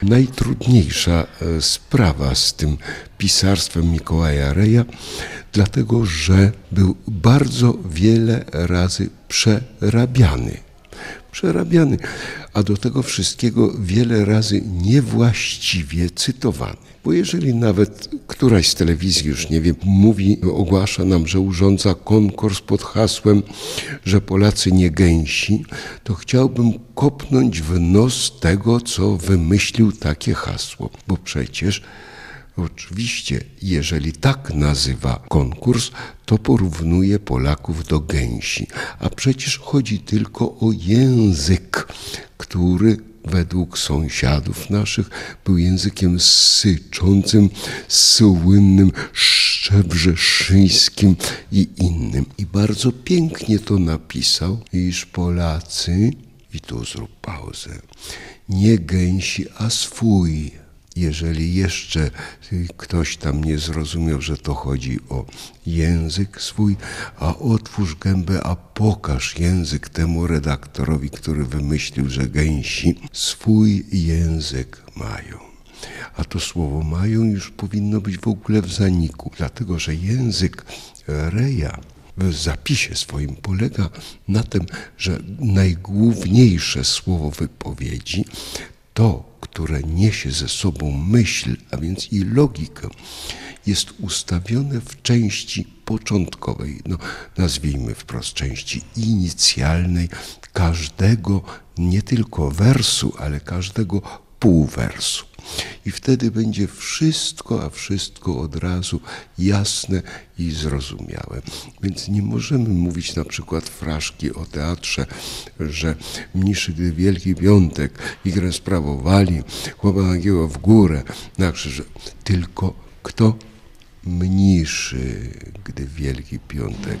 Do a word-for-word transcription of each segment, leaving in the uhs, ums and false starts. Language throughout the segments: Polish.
Najtrudniejsza sprawa z tym pisarstwem Mikołaja Reja, dlatego że był bardzo wiele razy przerabiany. Przerabiany, a do tego wszystkiego wiele razy niewłaściwie cytowany. Bo jeżeli nawet któraś z telewizji, już nie wiem, mówi, ogłasza nam, że urządza konkurs pod hasłem, że Polacy nie gęsi, to chciałbym kopnąć w nos tego, co wymyślił takie hasło. Bo przecież oczywiście, jeżeli tak nazywa konkurs, to porównuje Polaków do gęsi. A przecież chodzi tylko o język, który według sąsiadów naszych był językiem syczącym, słynnym, szczebrzeszyńskim i innym. I bardzo pięknie to napisał, iż Polacy, i tu zrób pauzę, nie gęsi, a swój. Jeżeli jeszcze ktoś tam nie zrozumiał, że to chodzi o język swój, a otwórz gębę, a pokaż język temu redaktorowi, który wymyślił, że gęsi swój język mają. A to słowo mają już powinno być w ogóle w zaniku, dlatego że język Reja w zapisie swoim polega na tym, że najgłówniejsze słowo wypowiedzi to, które niesie ze sobą myśl, a więc i logikę, jest ustawione w części początkowej, no nazwijmy wprost części inicjalnej każdego nie tylko wersu, ale każdego półwersu. I wtedy będzie wszystko, a wszystko od razu jasne i zrozumiałe. Więc nie możemy mówić na przykład fraszki o teatrze, że mniszy, gdy Wielki Piątek igrę sprawowali, chłopa nagięło w górę na krzyż. Tylko kto mniszy, gdy Wielki Piątek,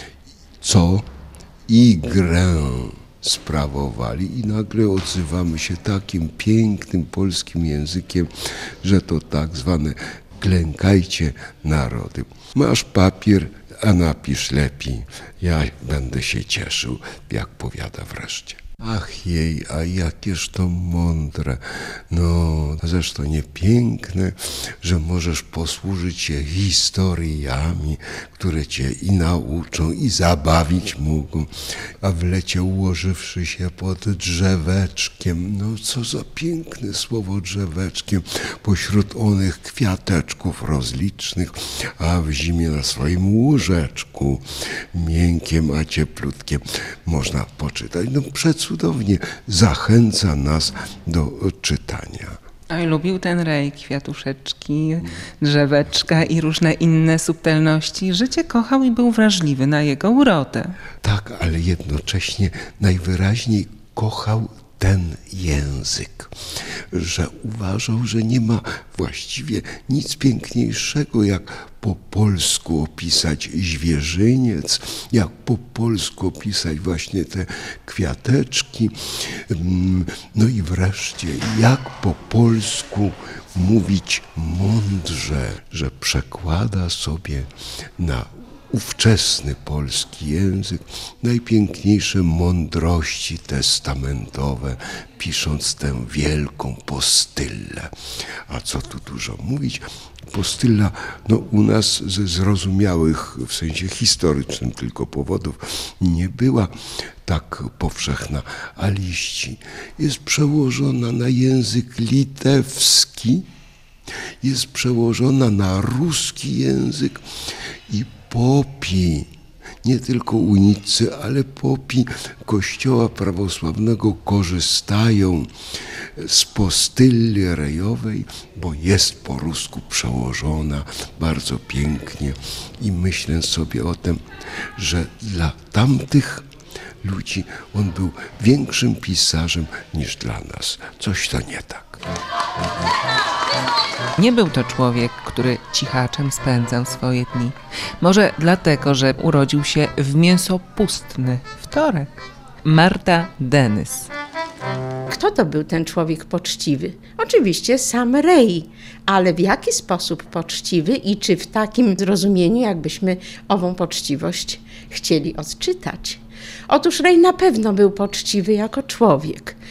co igrę sprawowali i nagle odzywamy się takim pięknym polskim językiem, że to tak zwane klękajcie narody. Masz papier, a napisz lepiej. Ja będę się cieszył, jak powiada wreszcie. Ach jej, a jakież to mądre, no zresztą nie piękne, że możesz posłużyć się historiami, które cię i nauczą, i zabawić mogą, a w lecie ułożywszy się pod drzeweczkiem, no co za piękne słowo drzeweczkiem, pośród onych kwiateczków rozlicznych, a w zimie na swoim łóżeczku, miękkiem, a cieplutkiem, można poczytać. No przecudownie. Cudownie zachęca nas do czytania. Oj, lubił ten Rej kwiatuszeczki, drzeweczka i różne inne subtelności. Życie kochał i był wrażliwy na jego urodę. Tak, ale jednocześnie najwyraźniej kochał ten język, że uważał, że nie ma właściwie nic piękniejszego, jak po polsku opisać zwierzyniec, jak po polsku opisać właśnie te kwiateczki. No i wreszcie, jak po polsku mówić mądrze, że przekłada sobie na ówczesny polski język najpiękniejsze mądrości testamentowe, pisząc tę wielką postyllę. A co tu dużo mówić? Postylla, no u nas ze zrozumiałych, w sensie historycznym tylko powodów, nie była tak powszechna, a liści jest przełożona na język litewski, jest przełożona na ruski język i popi, nie tylko unicy, ale popi Kościoła prawosławnego korzystają z postylli rejowej, bo jest po rusku przełożona bardzo pięknie i myślę sobie o tym, że dla tamtych ludzi on był większym pisarzem niż dla nas. Coś to nie tak. Nie był to człowiek, który cichaczem spędzał swoje dni. Może dlatego, że urodził się w mięsopustny wtorek. Marta Denys. Kto to był ten człowiek poczciwy? Oczywiście sam Rej, ale w jaki sposób poczciwy i czy w takim zrozumieniu, jakbyśmy ową poczciwość chcieli odczytać? Otóż Rej na pewno był poczciwy jako człowiek.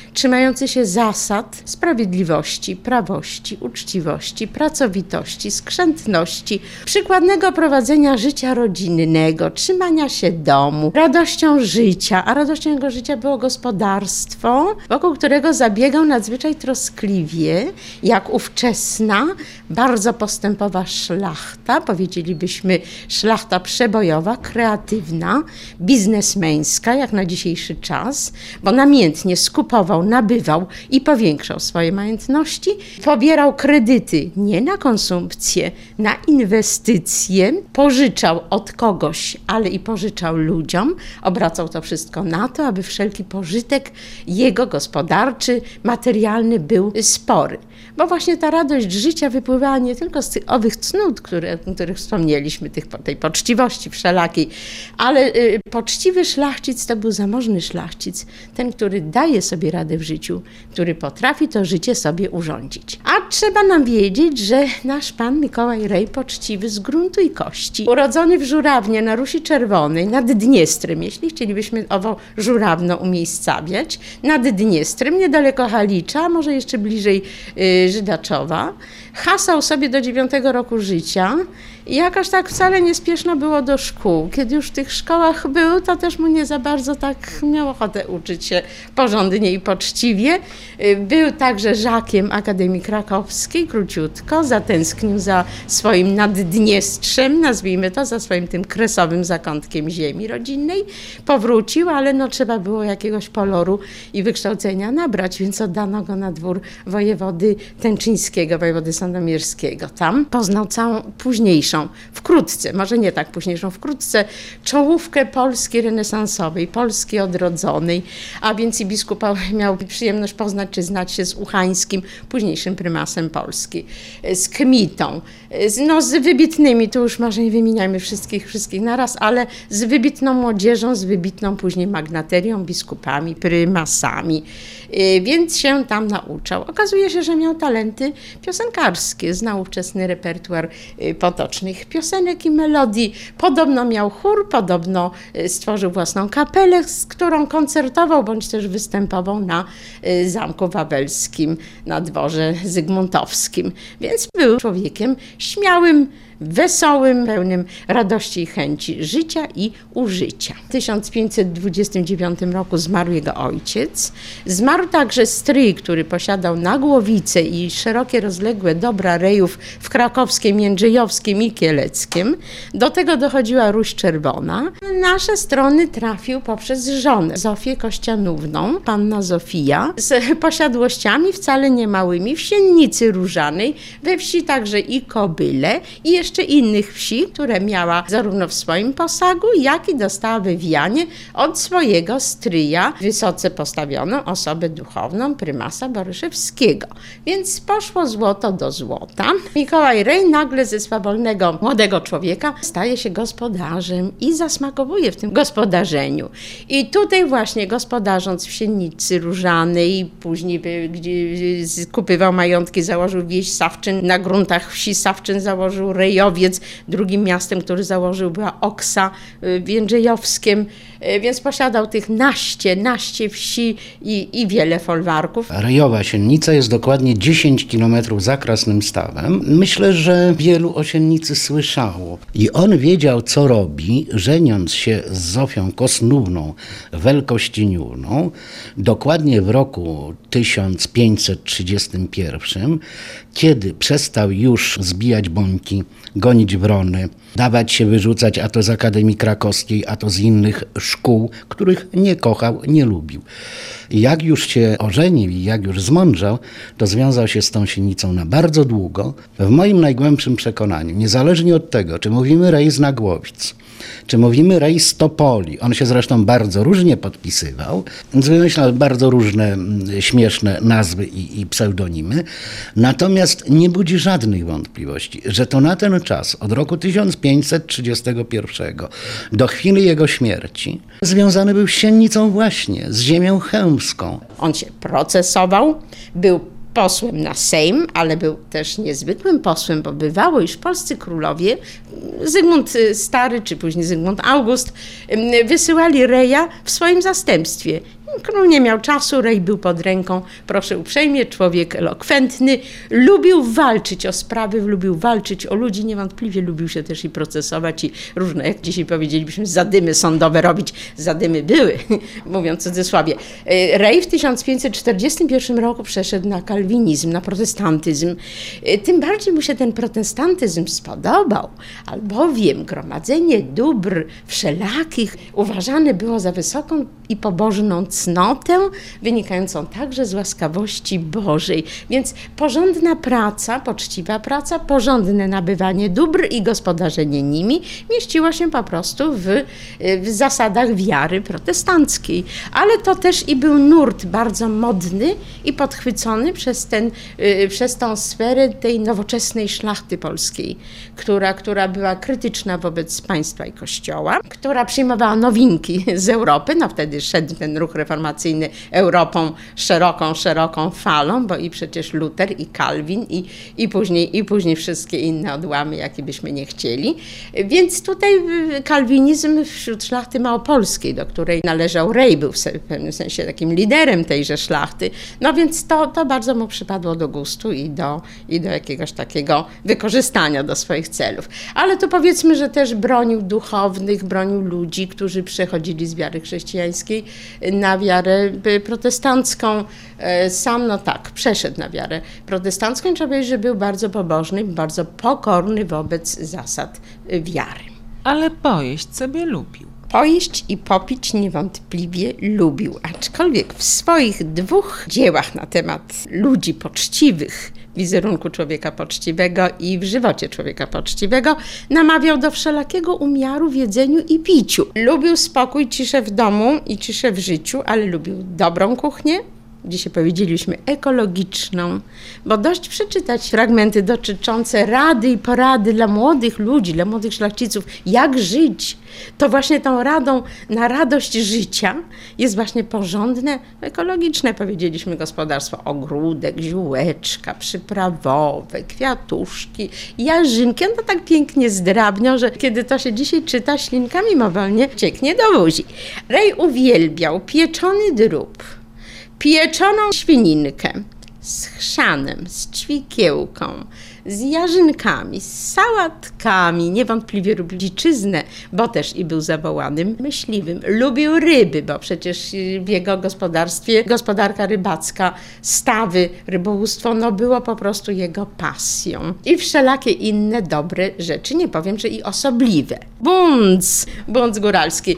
trzymający się zasad sprawiedliwości, prawości, uczciwości, pracowitości, skrzętności, przykładnego prowadzenia życia rodzinnego, trzymania się domu, radością życia, a radością jego życia było gospodarstwo, wokół którego zabiegał nadzwyczaj troskliwie, jak ówczesna, bardzo postępowa szlachta, powiedzielibyśmy szlachta przebojowa, kreatywna, biznesmeńska, jak na dzisiejszy czas, bo namiętnie skupował, nabywał i powiększał swoje majątności, pobierał kredyty nie na konsumpcję, na inwestycje, pożyczał od kogoś, ale i pożyczał ludziom, obracał to wszystko na to, aby wszelki pożytek jego gospodarczy, materialny był spory. Bo właśnie ta radość życia wypływała nie tylko z tych owych cnót, które, o których wspomnieliśmy, tych, tej poczciwości wszelakiej, ale y, poczciwy szlachcic to był zamożny szlachcic, ten, który daje sobie radę w życiu, który potrafi to życie sobie urządzić. A trzeba nam wiedzieć, że nasz pan Mikołaj Rej poczciwy z gruntu i kości, urodzony w Żurawnie na Rusi Czerwonej, nad Dniestrem, jeśli chcielibyśmy owo Żurawno umiejscawiać, nad Dniestrem, niedaleko Halicza, a może jeszcze bliżej y, Żydaczowa, hasał sobie do dziewiątego roku życia i jakoś tak wcale niespieszno było do szkół. Kiedy już w tych szkołach był, to też mu nie za bardzo tak miał ochotę uczyć się porządnie i poczciwie. Był także żakiem Akademii Krakowskiej, króciutko, zatęsknił za swoim Naddniestrzem, nazwijmy to, za swoim tym kresowym zakątkiem ziemi rodzinnej. Powrócił, ale no trzeba było jakiegoś poloru i wykształcenia nabrać, więc oddano go na dwór wojewody tęczyńskiego, wojewody sandomierskiego. Tam poznał całą późniejszą, wkrótce, może nie tak późniejszą, wkrótce czołówkę Polski renesansowej, Polski odrodzonej, a więc i biskup miał przyjemność poznać czy znać się z Uchańskim, późniejszym prymasem Polski, z Kmitą, z, no z wybitnymi, tu już może nie wymieniajmy wszystkich, wszystkich naraz, ale z wybitną młodzieżą, z wybitną później magnaterią, biskupami, prymasami, więc się tam nauczał. Okazuje się, że miał talenty piosenkarskie, znał ówczesny repertuar potocznych piosenek i melodii. Podobno miał chór, podobno stworzył własną kapelę, z którą koncertował, bądź też występował na Zamku Wawelskim, na dworze zygmuntowskim. Więc był człowiekiem śmiałym, wesołym, pełnym radości i chęci życia i użycia. W tysiąc pięćset dwudziestym dziewiątym roku zmarł jego ojciec. Zmarł także stryj, który posiadał Nagłowicę i szerokie, rozległe dobra rejów w Krakowskiem, Jędrzejowskim i Kieleckiem. Do tego dochodziła Ruś Czerwona. Nasze strony trafił poprzez żonę, Zofię Kościanówną, panna Zofia, z posiadłościami wcale niemałymi w Siennicy Różanej, we wsi także i Kobyle i jeszcze jeszcze innych wsi, które miała zarówno w swoim posagu, jak i dostała wywijanie od swojego stryja, wysoce postawioną osobę duchowną, prymasa Boryszewskiego. Więc poszło złoto do złota. Mikołaj Rej nagle ze swawolnego młodego człowieka staje się gospodarzem i zasmakowuje w tym gospodarzeniu. I tutaj właśnie gospodarząc w Siennicy Różanej, później gdzie kupywał majątki, założył wieś Sawczyn, na gruntach wsi Sawczyn założył Rejowiec. Drugim miastem, który założył, była Oksa w Jędrzejowskiem, więc posiadał tych naście, naście wsi i, i wiele folwarków. Rejowa Siennica jest dokładnie dziesięć kilometrów za Krasnym Stawem. Myślę, że wielu o Siennicy słyszało. I on wiedział, co robi, żeniąc się z Zofią Kosnówną Welkościeniówną, dokładnie w roku tysiąc pięćset trzydziestym pierwszym, kiedy przestał już zbijać bońki, gonić wrony, dawać się wyrzucać a to z Akademii Krakowskiej, a to z innych szkół, których nie kochał, nie lubił. Jak już się ożenił i jak już zmądrzał, to związał się z tą Siennicą na bardzo długo. W moim najgłębszym przekonaniu, niezależnie od tego, czy mówimy Rej z Nagłowic, czy mówimy Rej z Topoli, on się zresztą bardzo różnie podpisywał, więc wymyślał bardzo różne śmieszne nazwy i, i pseudonimy, natomiast nie budzi żadnych wątpliwości, że to na ten czas, od roku tysiąc pięćset trzydziestego pierwszego do chwili jego śmierci, związany był z Siennicą właśnie, z ziemią chełmską. On się procesował, był posłem na Sejm, ale był też niezwykłym posłem, bo bywało, iż polscy królowie, Zygmunt Stary czy później Zygmunt August, wysyłali Reja w swoim zastępstwie. Król nie miał czasu, Rej był pod ręką, proszę uprzejmie, człowiek elokwentny, lubił walczyć o sprawy, lubił walczyć o ludzi, niewątpliwie lubił się też i procesować i różne, jak dzisiaj powiedzielibyśmy, zadymy sądowe robić. Zadymy były, mówiąc w cudzysłowie. Rej w tysiąc pięćset czterdziestym pierwszym roku przeszedł na kalwinizm, na protestantyzm. Tym bardziej mu się ten protestantyzm spodobał, albowiem gromadzenie dóbr wszelakich uważane było za wysoką i pobożną cnotę, wynikającą także z łaskawości Bożej. Więc porządna praca, poczciwa praca, porządne nabywanie dóbr i gospodarzenie nimi mieściło się po prostu w, w zasadach wiary protestanckiej. Ale to też i był nurt bardzo modny i podchwycony przez, ten, przez tą sferę tej nowoczesnej szlachty polskiej, która, która była krytyczna wobec państwa i kościoła, która przyjmowała nowinki z Europy. No wtedy szedł ten ruch reformacyjny Europą szeroką, szeroką falą, bo i przecież Luter, i Kalwin, i, i, później, i później wszystkie inne odłamy, jakie byśmy nie chcieli. Więc tutaj kalwinizm wśród szlachty małopolskiej, do której należał Rej, był w pewnym sensie takim liderem tejże szlachty. No więc to, to bardzo mu przypadło do gustu i do, i do jakiegoś takiego wykorzystania do swoich celów. Ale to powiedzmy, że też bronił duchownych, bronił ludzi, którzy przechodzili z wiary chrześcijańskiej na wiarę protestancką. Sam, no tak, przeszedł na wiarę protestancką. Trzeba powiedzieć, że był bardzo pobożny, bardzo pokorny wobec zasad wiary. Ale pojeść sobie lubił. Pojeść i popić niewątpliwie lubił, aczkolwiek w swoich dwóch dziełach na temat ludzi poczciwych, wizerunku człowieka poczciwego i w żywocie człowieka poczciwego, namawiał do wszelakiego umiaru w jedzeniu i piciu. Lubił spokój, ciszę w domu i ciszę w życiu, ale lubił dobrą kuchnię, dzisiaj powiedzieliśmy ekologiczną, bo dość przeczytać fragmenty dotyczące rady i porady dla młodych ludzi, dla młodych szlachciców, jak żyć. To właśnie tą radą na radość życia jest właśnie porządne, ekologiczne, powiedzieliśmy, gospodarstwo, ogródek, ziółeczka, przyprawowe, kwiatuszki, jarzynki. On to tak pięknie zdrabniał, że kiedy to się dzisiaj czyta, ślinka mimowolnie cieknie do buzi. Rej uwielbiał pieczony drób, pieczoną świninkę z chrzanem, z ćwikiełką, z jarzynkami, z sałatkami. Niewątpliwie lubił dziczyznę, bo też i był zawołanym myśliwym. Lubił ryby, bo przecież w jego gospodarstwie gospodarka rybacka, stawy, rybołówstwo, no było po prostu jego pasją. I wszelakie inne dobre rzeczy, nie powiem, że i osobliwe. Bunc, bunc góralski.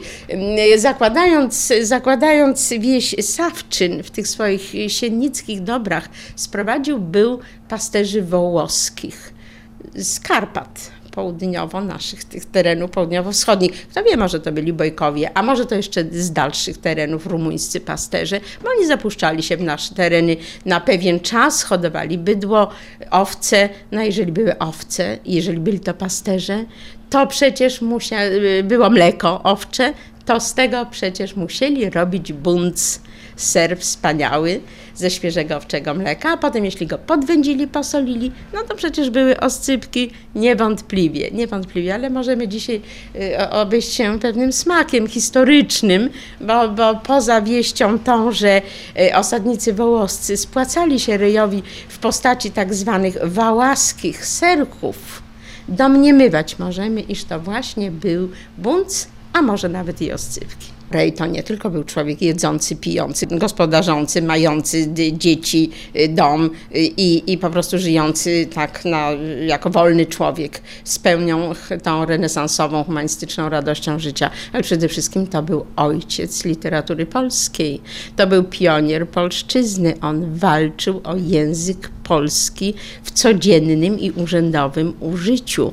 Zakładając, zakładając wieś Sawczyn w tych swoich siennickich dobrach, sprowadził był pasterzy wołoskich z Karpat południowo, naszych tych terenów południowo-wschodnich. Kto wie, może to byli Bojkowie, a może to jeszcze z dalszych terenów rumuńscy pasterze, bo oni zapuszczali się w nasze tereny na pewien czas, hodowali bydło, owce. No jeżeli były owce, jeżeli byli to pasterze, to przecież musia, było mleko owcze, to z tego przecież musieli robić bunc, ser wspaniały ze świeżego owczego mleka, a potem jeśli go podwędzili, posolili, no to przecież były oscypki niewątpliwie, niewątpliwie, ale możemy dzisiaj obejść się pewnym smakiem historycznym, bo, bo poza wieścią tą, że osadnicy wołoscy spłacali się Rejowi w postaci tak zwanych wałaskich serków, domniemywać możemy, iż to właśnie był bunc, a może nawet i oscypki. Rej to nie tylko był człowiek jedzący, pijący, gospodarzący, mający dzieci, dom i, i po prostu żyjący tak na, jako wolny człowiek z pełnią tą renesansową, humanistyczną radością życia, ale przede wszystkim to był ojciec literatury polskiej. To był pionier polszczyzny. On walczył o język polski w codziennym i urzędowym użyciu.